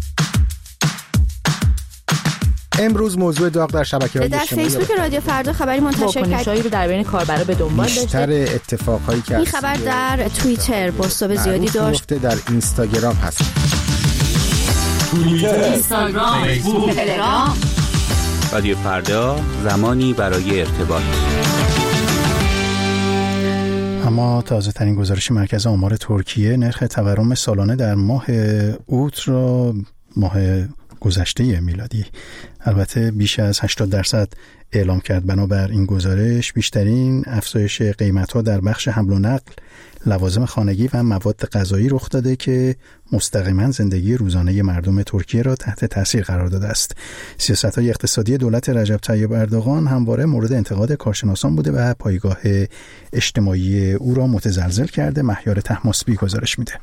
امروز موضوع داغ در شبکه‌های اجتماعی در فیسبوک رادیو فردا خبری منتشر کرد. واکنش‌هایی رو در بین کاربرا به دنبال داشته. بیشتر اتفاقایی که این خبر در توییتر بازتاب زیادی داشت. در اینستاگرام هست. توییتر، اینستاگرام، فیسبوک، تلگرام. رادیو فردا، زمانی برای ارتباط. اما تازه ترین گزارش مرکز آمار ترکیه نرخ تورم سالانه در ماه اوت را ماه گذشته میلادی البته بیش از هشتاد درصد اعلام کرد. بنابر این گزارش بیشترین افزایش قیمت‌ها در بخش حمل و نقل، لوازم خانگی و مواد غذایی رخ داده که مستقیما زندگی روزانه مردم ترکیه را تحت تاثیر قرار داده است. سیاست‌های اقتصادی دولت رجب طیب اردوغان همواره مورد انتقاد کارشناسان بوده و پایگاه اجتماعی او را متزلزل کرده. مهیار طهماسبی گزارش میده.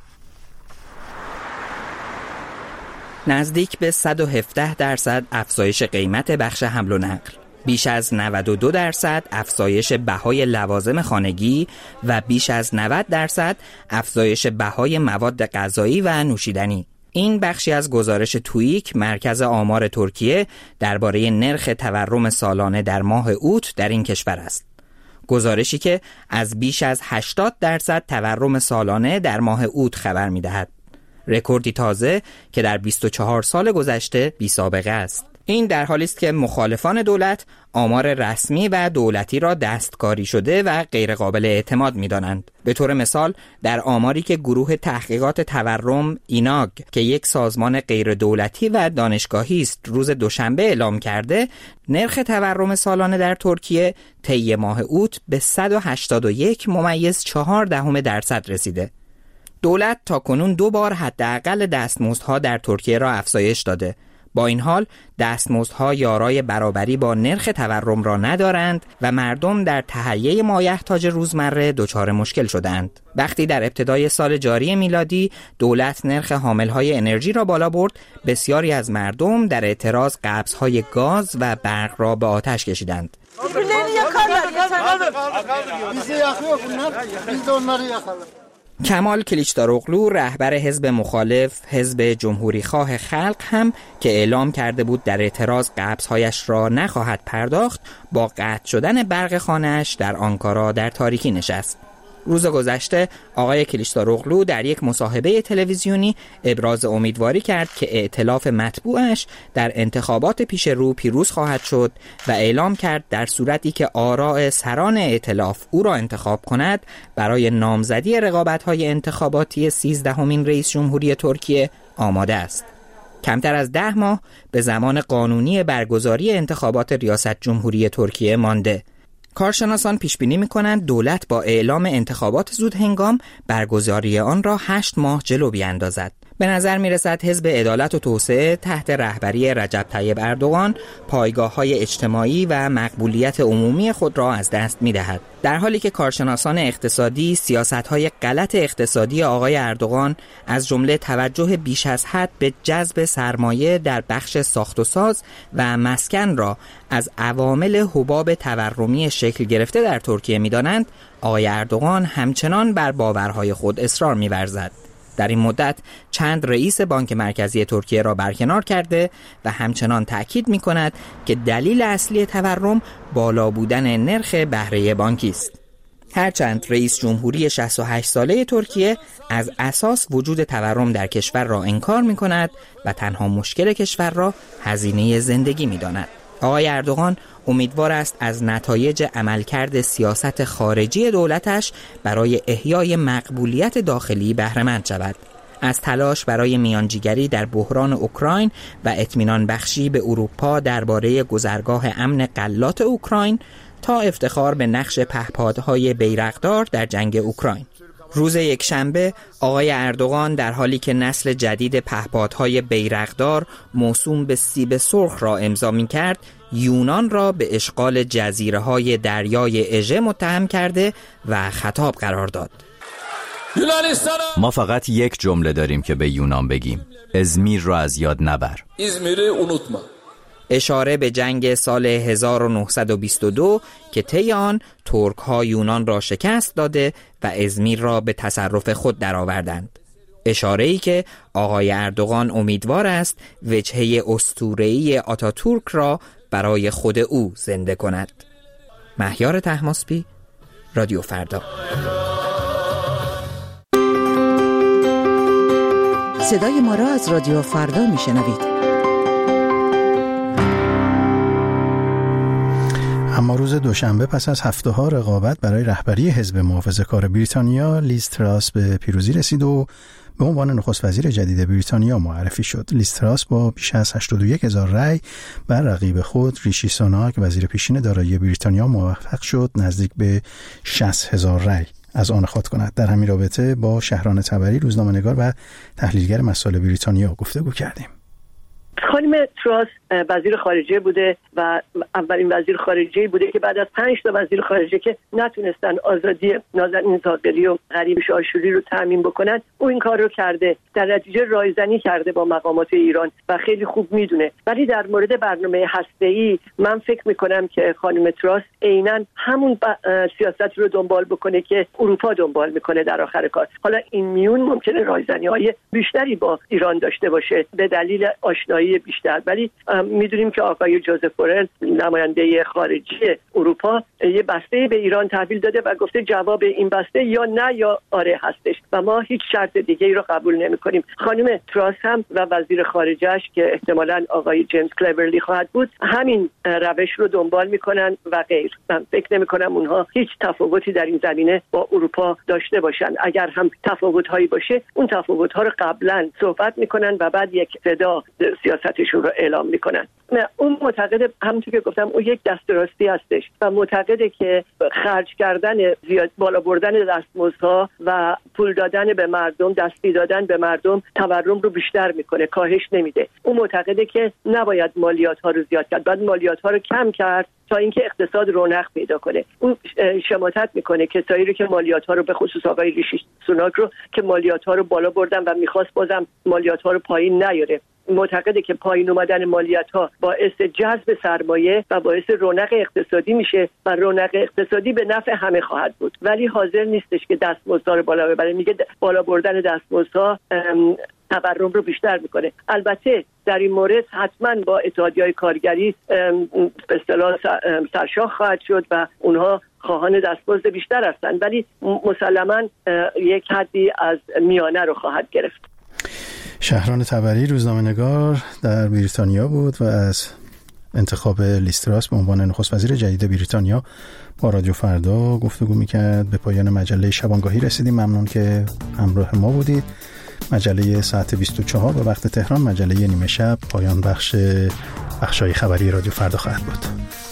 نزدیک به صد و هفده درصد افزایش قیمت بخش حمل و نقل، بیش از نود و دو درصد افزایش بهای لوازم خانگی و بیش از نود درصد افزایش بهای مواد غذایی و نوشیدنی. این بخشی از گزارش توییک، مرکز آمار ترکیه، درباره نرخ تورم سالانه در ماه اوت در این کشور است. گزارشی که از بیش از هشتاد درصد تورم سالانه در ماه اوت خبر می‌دهد. رکوردی تازه که در بیست و چهار سال گذشته بی سابقه است. این در حالی است که مخالفان دولت آمار رسمی و دولتی را دستکاری شده و غیر قابل اعتماد می‌دانند. به طور مثال در آماری که گروه تحقیقات تورم ایناگ که یک سازمان غیر دولتی و دانشگاهی است روز دوشنبه اعلام کرده، نرخ تورم سالانه در ترکیه طی ماه اوت به صد و هشتاد و یک ممیز چهار دهم درصد رسیده. دولت تاکنون دو بار حداقل دستمزدها در ترکیه را افزایش داده. با این حال دستمزدها یارای برابری با نرخ تورم را ندارند و مردم در تهیه مایحتاج روزمره دچار مشکل شدند. وقتی در ابتدای سال جاری میلادی دولت نرخ حاملهای انرژی را بالا برد، بسیاری از مردم در اعتراض قبضهای گاز و برق را به آتش کشیدند. کمال کلیچداروغلو رهبر حزب مخالف حزب جمهوری خواه خلق هم که اعلام کرده بود در اعتراض قبض‌هایش را نخواهد پرداخت، با قطع شدن برق خانه‌اش در آنکارا در تاریکی نشست. روز گذشته آقای کلیچداروغلو در یک مصاحبه تلویزیونی ابراز امیدواری کرد که ائتلاف مطبوعش در انتخابات پیش رو پیروز خواهد شد و اعلام کرد در صورتی که آراء سران ائتلاف او را انتخاب کند برای نامزدی رقابت‌های انتخاباتی سیزدهمین رئیس جمهوری ترکیه آماده است. کمتر از ده ماه به زمان قانونی برگزاری انتخابات ریاست جمهوری ترکیه مانده. کارشناسان پیش بینی می‌کنند دولت با اعلام انتخابات زودهنگام برگزاری آن را هشت ماه جلو بیاندازد. به نظر می‌رسد حزب عدالت و توسعه تحت رهبری رجب طیب اردوغان پایگاه‌های اجتماعی و مقبولیت عمومی خود را از دست می‌دهد. در حالی که کارشناسان اقتصادی سیاست‌های غلط اقتصادی آقای اردوغان از جمله توجه بیش از حد به جذب سرمایه در بخش ساخت و ساز و مسکن را از عوامل حباب تورمی شکل گرفته در ترکیه می‌دانند، آقای اردوغان همچنان بر باورهای خود اصرار می‌ورزد. در این مدت چند رئیس بانک مرکزی ترکیه را برکنار کرده و همچنان تأکید می کند که دلیل اصلی تورم بالا بودن نرخ بهره بانکی است. هرچند رئیس جمهوری شصت و هشت ساله ترکیه از اساس وجود تورم در کشور را انکار می کند و تنها مشکل کشور را هزینه زندگی می داند. آقای اردوغان امیدوار است از نتایج عملکرد سیاست خارجی دولتش برای احیای مقبولیت داخلی بهره‌مند شود. از تلاش برای میانجیگری در بحران اوکراین و اطمینان بخشی به اروپا درباره گذرگاه امن غلات اوکراین تا افتخار به نقش پهپادهای بیرقدار در جنگ اوکراین. روز یکشنبه آقای اردوغان در حالی که نسل جدید پهپادهای بیرقدار موسوم به سیب سرخ را امضا می‌کرد، یونان را به اشغال جزیره‌های دریای اژه متهم کرده و خطاب قرار داد. ما فقط یک جمله داریم که به یونان بگیم: ازمیر را از یاد نبر. اشاره به جنگ سال هزار و نهصد و بیست و دو که طی آن ترک‌ها یونان را شکست داده و ازمیر را به تصرف خود درآوردند. اشاره‌ای که آقای اردوغان امیدوار است وجهه اسطوره‌ای آتاتورک را برای خود او زنده کند. مهیار طهماسبی، رادیو فردا. صدای ما را از رادیو فردا میشنوید. اما روز دوشنبه پس از هفته ها رقابت برای رهبری حزب محافظه‌کار بریتانیا، لیز تراس به پیروزی رسید و به عنوان نخست وزیر جدید بریتانیا معرفی شد. لیز تراس با بیش از هشتاد و یک هزار رأی بر رقیب خود ریشی سوناک وزیر پیشین دارایی بریتانیا موفق شد نزدیک به شصت هزار رأی از آن خود کند. در همین رابطه با شهران تبری، روزنامه‌نگار و تحلیلگر مسائل بریتانیا گفتگو کردیم. خانم تراس وزیر خارجه بوده و اولین وزیر خارجه بوده که بعد از پنج تا وزیر خارجه که نتونستن آزادی نازنین زاغری و غریب شاهشوری رو تامین بکنن، او این کار رو کرده. در نتیجه رایزنی کرده با مقامات ایران و خیلی خوب میدونه. ولی در مورد برنامه هسته‌ای من فکر میکنم که خانم تراس عیناً همون سیاست رو دنبال بکنه که اروپا دنبال میکنه در آخر کار. حالا این میون ممکنه رایزنی‌های بیشتری با ایران داشته باشه به دلیل آشنایی بیشتر، ولی میدونیم که آقای جوزف بورل نماینده خارجی اروپا یه بسته به ایران تحویل داده و گفته جواب این بسته یا نه یا آره هستش و ما هیچ شرط دیگه ای رو قبول نمی‌کنیم. خانم تراس هم و وزیر خارجه‌اش که احتمالاً آقای جیمز کلورلی خواهد بود همین روش رو دنبال میکنن و غیر. من فکر نمی‌کنم اونها هیچ تفاوتی در این زمینه با اروپا داشته باشن. اگر هم تفاوت‌هایی باشه اون تفاوت‌ها رو قبلاً صحبت میکنن و بعد یک صدا سیاستشون رو اعلام میکنن. اون معتقد، همونطور که گفتم، اون یک دستراستی هستش و معتقده که خرج کردن زیاد، بالا بردن دستمزدها و پول دادن به مردم، دستی دادن به مردم تورم رو بیشتر میکنه، کاهش نمیده. اون معتقده که نباید مالیات ها رو زیاد کرد، باید مالیات ها رو کم کرد تا اینکه اقتصاد رونق پیدا کنه. اون شماتت میکنه کسایی رو که مالیات ها رو، به خصوص آقای ریشی سوناک رو که مالیات ها رو بالا بردن و میخواست بازم مالیات ها رو پایین نیاره. معتقده که پایین اومدن مالیات ها باعث جذب سرمایه و باعث رونق اقتصادی میشه و رونق اقتصادی به نفع همه خواهد بود، ولی حاضر نیستش که دستمزدها رو بالا ببره. میگه بالا بردن دستمزدها تورم رو بیشتر میکنه. البته در این مورد حتما با اتحادیه‌های کارگری به اصطلاح سرشاخ خواهد شد و اونها خواهان دستمزد بیشتر هستند، ولی مسلما یک حدی از میانه رو خواهد گرفت. شهران طبری روزنامه‌نگار در بریتانیا بود و از انتخاب لیز تراس به عنوان نخست وزیر جدید بریتانیا با رادیو فردا گفتگو میکرد. به پایان مجله شبانگاهی رسیدیم. ممنون که همراه ما بودید. مجله ساعت بیست و چهار به وقت تهران، مجله نیمه شب، پایان بخش بخشای خبری رادیو فردا خواهد بود.